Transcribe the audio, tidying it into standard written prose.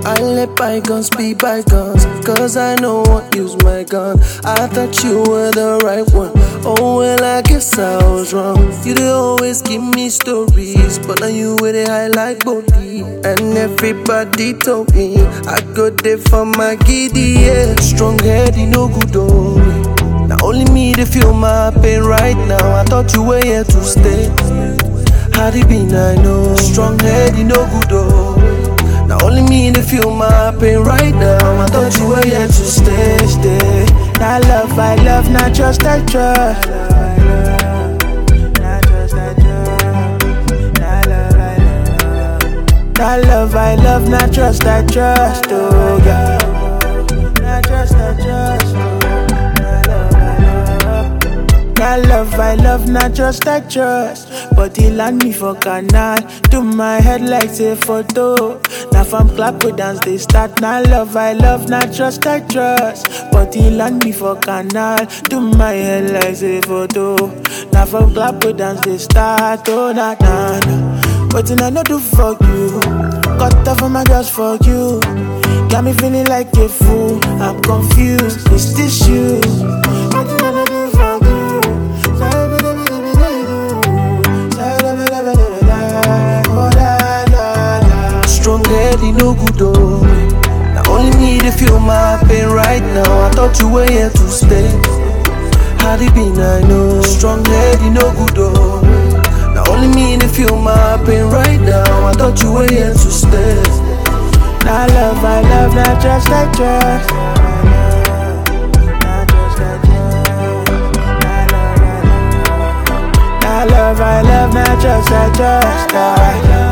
I let bygones be bygones, cause I know won't use my gun. I thought you were the right one. Oh well, I guess I was wrong. You did always give me stories, but now you with it high like body. And everybody told me I go there for my giddy, yeah. Strong head, no good though. Now only me to feel my pain right now. I thought you were here to stay. Had it been, I know. Strong head, no good though. Now only me to feel my pain right now. I thought you were here to stay, stay. Not love, I love, not just I trust. Not love, I love, not trust, I trust. Oh yeah. Not trust, I trust. Not love, I love, not trust, I trust. But he land me for canal. Do my head like say photo. Now from clap we dance they start. Not love, I love, not trust, I trust. But he land me for canal. Do my head like say photo. Now from clap we dance they start. Oh na na na. But I know do for you. Cut off my just for you. Got me feeling like a fool. I'm confused. Is this you? But I know do for you. Strong head, no good though. Now only me to feel my pain right now. I thought you were here to stay. Had it been, I know. Strong head, no good though. Now only me to feel my pain right now. I thought you were here to stay. Not love, I love, not trust, I trust. Not love, I love, not trust, I trust.